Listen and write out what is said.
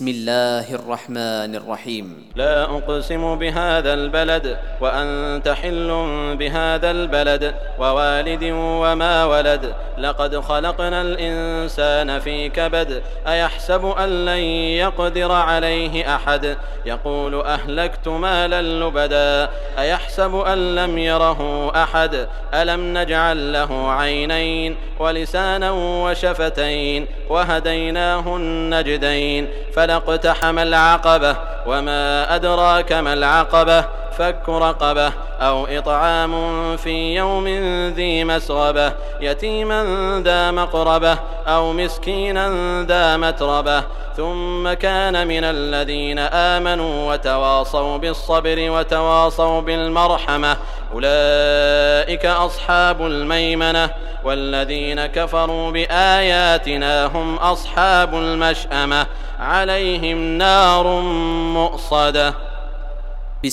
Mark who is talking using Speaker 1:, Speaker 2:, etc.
Speaker 1: بسم الله الرحمن الرحيم.
Speaker 2: لا أقسم بهذا البلد وأنت حل بهذا البلد ووالد وما ولد لقد خلقنا الإنسان في كبد أيحسب أن لن يقدر عليه أحد يقول أهلكت مالا لبدا أيحسب أن لم يره أحد ألم نجعل له عينين ولسانا وشفتين وهديناه النجدين فلاقتحم العقبة وما أدراك ما العقبة فك رقبة أو إطعام في يوم ذي مسغبة يتيما ذا مقربة أو مسكينا ذا متربة ثم كان من الذين آمنوا وتواصوا بالصبر وتواصوا بالمرحمة أولئك أصحاب الميمنة والذين كفروا بآياتنا هم أصحاب المشأمة عليهم نار مؤصدة.